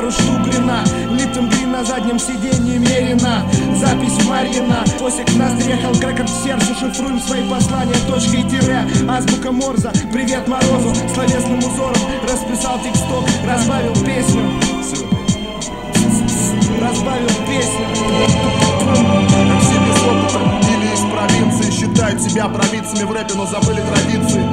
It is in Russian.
пару штук вина. Липтон Грин на заднем сиденье мерено. Запись Марьина, Осик в ноздрях, алкрекер в сердце. Шифруем свои послания точкой и тире. Азбука Морза, привет Морозу. Словесным узором расписал тексток. Разбавил песню. Разбавил песню. Все без опыта или из провинции считают себя провидцами в рэпе, но забыли традиции.